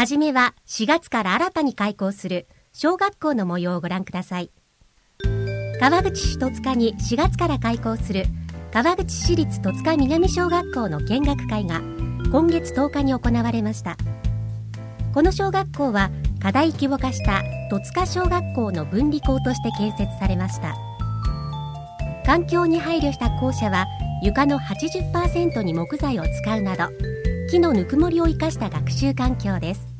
はじめは4月から新たに開校する小学校の模様をご覧ください。川口市戸塚に4月から開校する川口市立戸塚南小学校の見学会が今月10日に行われました。この小学校は過大規模化した戸塚小学校の分離校として建設されました。環境に配慮した校舎は床の 80% に木材を使うなど木のぬくもりを生かした学習環境です。